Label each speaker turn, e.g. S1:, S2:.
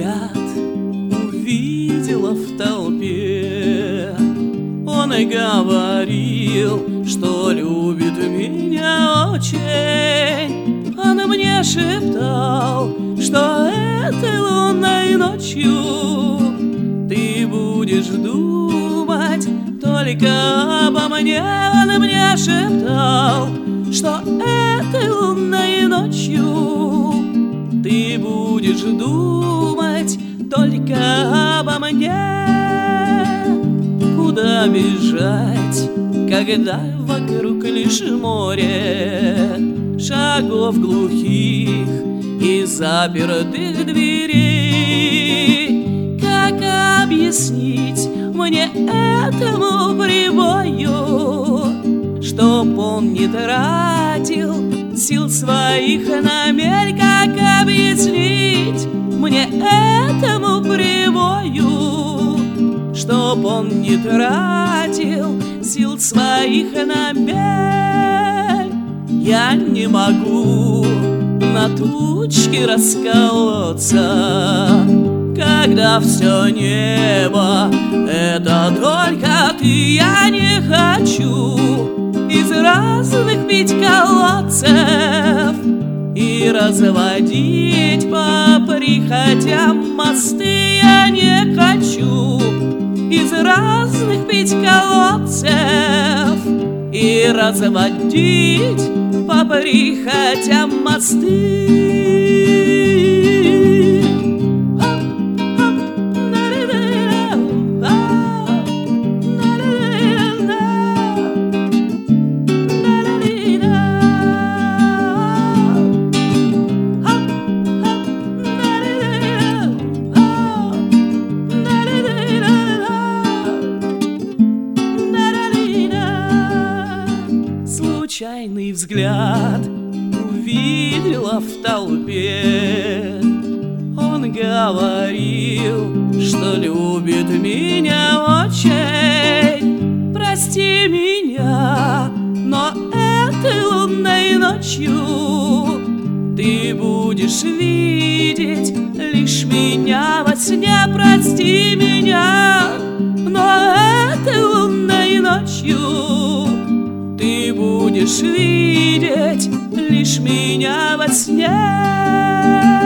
S1: взгляд увидела в толпе. Он и говорил, что любит меня очень. Он мне шептал, что этой лунной ночью ты будешь думать только обо мне. Он мне шептал, что этой лунной ночью ты будешь думать только обо мне. Куда бежать, когда вокруг лишь море шагов глухих и запертых дверей? Как объяснить мне этому прибою, чтоб он не тратил сил своих на мель? Как объяснить мне этому прибою, чтоб он не тратил сил своих на мель? Я не могу на тучки расколоться, когда все небо — это только ты. Я не хочу из разных пить колодцев и разводить по прихотям мосты. Я не хочу из разных пить колодцев и разводить по прихотям мосты. Случайный взгляд увидела в толпе. Он говорил, что любит меня очень. Прости меня, но этой лунной ночью ты будешь видеть лишь меня во сне. Прости меня, но этой лунной ночью ты будешь видеть лишь меня во сне.